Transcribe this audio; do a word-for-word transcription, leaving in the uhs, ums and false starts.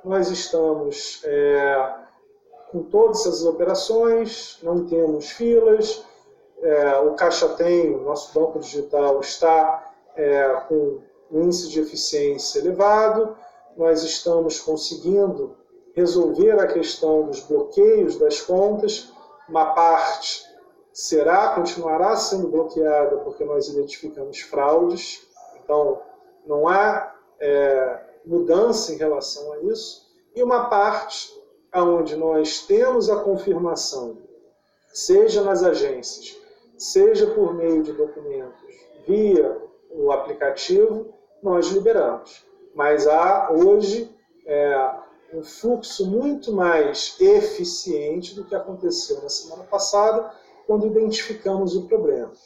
nós estamos é, com todas essas operações, não temos filas, é, o Caixa Tem, o nosso banco digital, está é, com um índice de eficiência elevado, nós estamos conseguindo resolver a questão dos bloqueios das contas, uma parte será, continuará sendo bloqueada porque nós identificamos fraudes, então não há é, mudança em relação a isso, e uma parte onde nós temos a confirmação, seja nas agências, seja por meio de documentos, via o aplicativo, nós liberamos. Mas há hoje é, um fluxo muito mais eficiente do que aconteceu na semana passada, quando identificamos o problema.